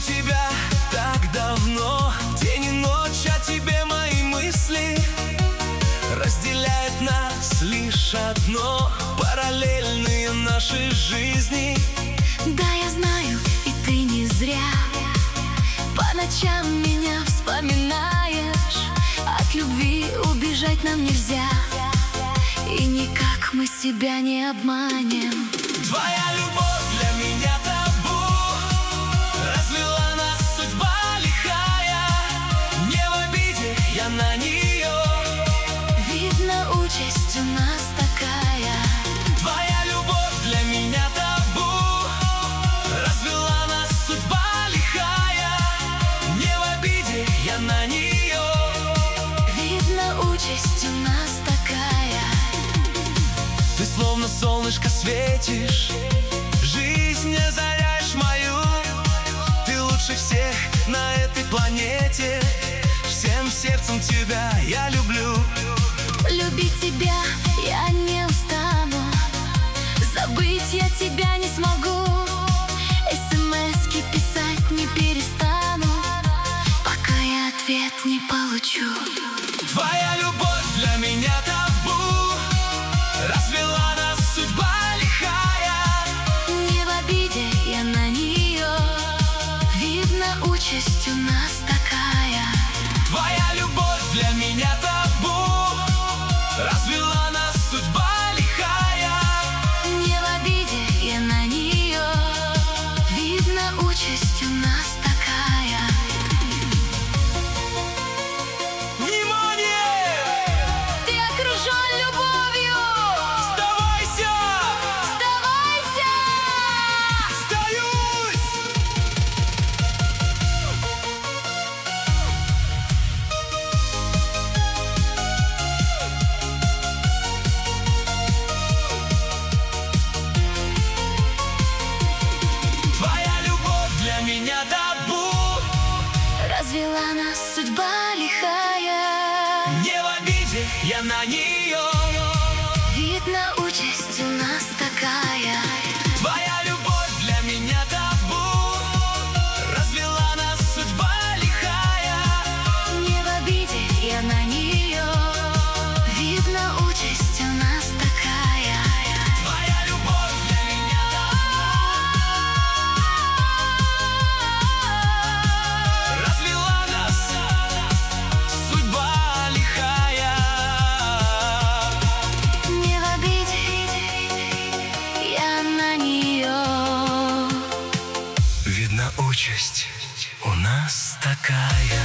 тебя так давно. День и ночь о тебе мои мысли. Разделяет нас лишь одно: параллельные наши жизни. Да, я знаю, и ты не зря по ночам меня вспоминаешь. От любви убежать нам нельзя, и никак мы себя не обманем. Твоя любовь для меня табу. Развела нас судьба лихая. Не в обиде я на нее. Видно, участь у нас такая. Твоя любовь для меня табу. Развела нас судьба лихая. Не в обиде я на нее. Видно, участь у нас такая. Ты словно солнышко светишь, жизнь озаряешь мою. Ты лучше всех на этой планете. Всем сердцем тебя я люблю. Любить тебя я не устану, забыть я тебя не смогу. СМСки писать не перестану, пока я ответ не получу. Твоя любовь для меня табу. Развела нас судьба лихая. Не в обиде я на нее. Видно, участь у нас такая. Твоя любовь для меня табу. Развела нас судьба лихая. Не в обиде я на нее. Видно, участь у нас такая. Внимание! Ты окружен любовью. Сдавайся! Сдавайся! Сдаюсь! Твоя любовь для меня табу. Развела нас судьба лихая. Не в обиде я на нее. Видно, участь у нас такая. Твоя любовь для меня табу. Развела нас судьба лихая. Не в обиде я на нее. Видно, участь у нас такая. Твоя любовь для меня табу. Развела нас судьба лихая. Не в обиде я на нее. Видно, участь у нас такая.